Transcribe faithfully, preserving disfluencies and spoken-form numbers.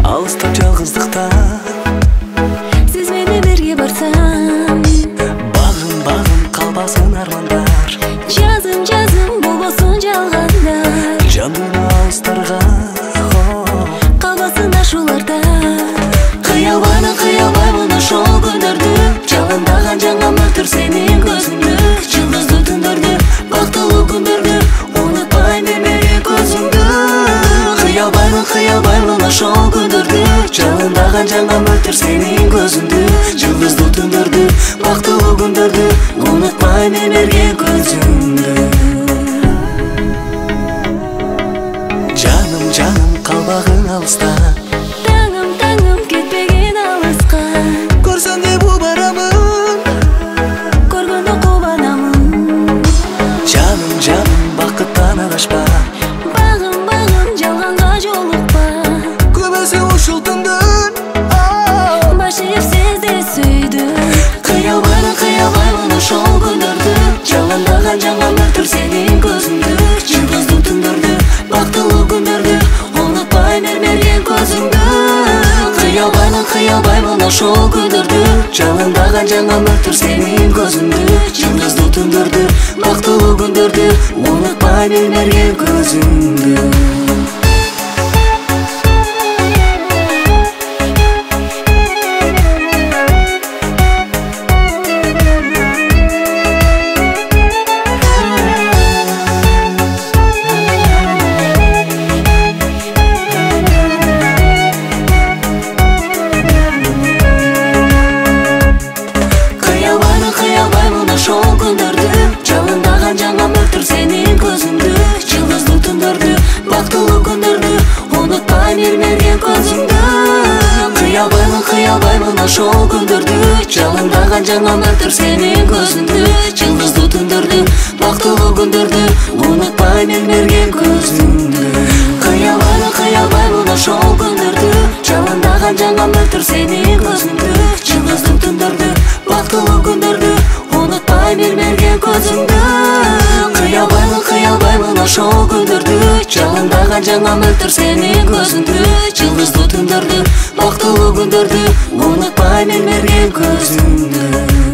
алыстап жалғыздықта сіз мені бірге барсам, бағым бағым қалбасын армандар, жазым жазым болбосын жалғандар, жаным алыстарға қалбасын ашуларда. Қиялбаймын қиялбаймын ошол күндөрдү, жалындаган жаңа мөлтүр сенин көзүңдү, жылдызды түндөрдү, бактылуу күндөрдү, унутпайм менин көзүңдү. Қиялбаймын қиялбаймын ошол күндөрдү, жалындаган жаңа мөлтүр сенин көзүңдү, жылдызды түндөрдү, бактылуу күндөрдү, унутпайм менин көзүңдү. Жаным жаным қалбағың алыста, Таңым таңым кетпеген алыска, көрсөң де бул барамын, көргөндө кубанамын. жаным жаным бақыттан адашпа, Бағым бағым жалғанға жолықпа, көбөсү ушул түндөн баш ийип сизди сүйдүм. Кыялбаймын кыялбаймын ошол күндөрдү, жалындаган жаңа мөлтүр сенин көзүңдү, жылдыздуу түндөрдү, бактылуу күндөрдү, унутпайм менин көзүңдү. Кыялбаймын кыялбаймын ошол күндөрдү, жалындаган жаңа мөлтүр сенин көзүңдү, жылдыздуу түндөрдү, бактылуу күндөрдү, унутпайм менин көзүңдү. Кыялбаймын ошол күндөрдү, жалындаган жаңа мөлтүр сенин көзүңдү, жылдыздуу түндөрдү, бактылуу күндөрдү, унутпайм менин көзүңдү. Кыялбаймын кыялбаймын ошол күндөрдү, жалындаган жаңа мөлтүр сенин көзүңдү, жылдыздуу түндөрдү, бактылуу күндөрдү, унутпайм менин көзүңдү. Кыялбаймын кыялбаймын ошол күндөрдү, жалындаган жаңа мөлтүр сенин көзүңдү, жылдыздуу түндөрдү, бактылуу күндөрдү, унутпайм менин көзүңдү. Кыялбаймын кыялбаймын ошол күндөрдү, жалындаган жаңа мөлтүр сенин көзүңдү, жылдыздуу түндөрдү, бактылуу күндөрдү, унутпайм менин көзүңдү.